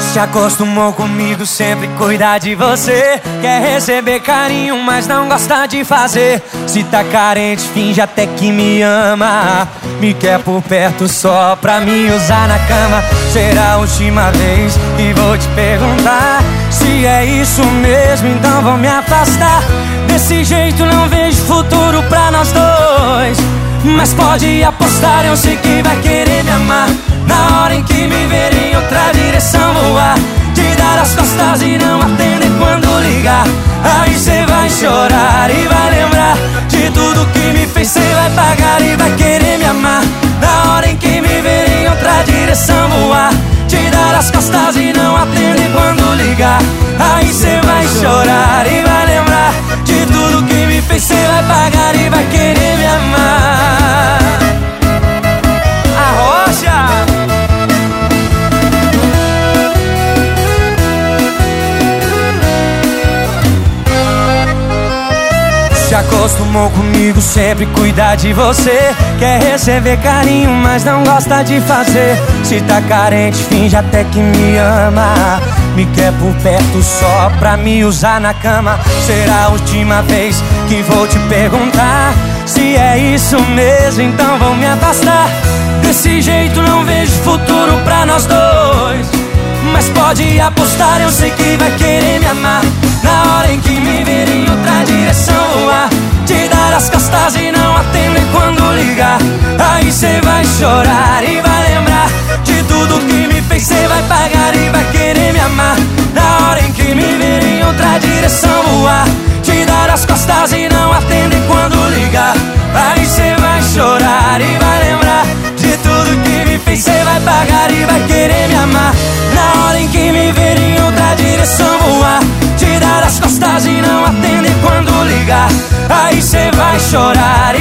Se acostumou comigo, sempre cuidar de você. Quer receber carinho, mas não gosta de fazer. Se tá carente, finge até que me ama. Me quer por perto só pra me usar na cama. Será a última vez que vou te perguntar. Se é isso mesmo, então vou me afastar. Desse jeito não vejo futuro pra nós dois. Mas pode apostar, eu sei que vai querer me amar. Na hora em que me ver em outra direção voar, te dar as costas e não atender quando ligar. Aí cê vai chorar e vai lembrar de tudo que me fez. Cê vai pagar e vai querer me amar. Na hora em que me ver em outra direção voar, te dar as costas e não atender quando ligar. Aí cê vai chorar e vai lembrar de tudo que me fez. Cê vai pagar e vai querer me amar. Arrocha! Se acostumou comigo, sempre cuidar de você. Quer receber carinho, mas não gosta de fazer. Se tá carente, finge até que me ama. Me quer por perto só pra me usar na cama. Será a última vez que vou te perguntar. Se é isso mesmo, então vou me afastar. Desse jeito não vejo futuro pra nós dois. Mas pode apostar, eu sei que vai querer me amar. Na hora em que me ver em outra direção voar, te dar as costas e não atender quando ligar. Aí cê vai chorar e vai lembrar de tudo que me fez. Cê vai pagar e vai querer me amar. Na hora em que me ver em outra direção voar, te dar as costas e não atender quando ligar. Aí cê vai chorar e vai lembrar de tudo que me fez. Cê vai pagar e vai querer me amar. Na hora em que me ver em outra direção voar, te dar as costas e não atender quando ligar. Aí cê vai chorar